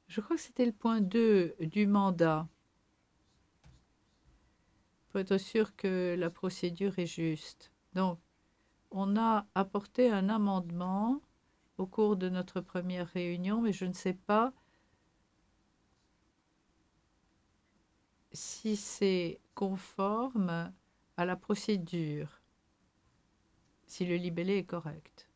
Je crois que c'était le point 2 du mandat, pour être sûr que la procédure est juste. Donc, on a apporté un amendement au cours de notre première réunion, mais je ne sais pas si c'est conforme à la procédure, si le libellé est correct.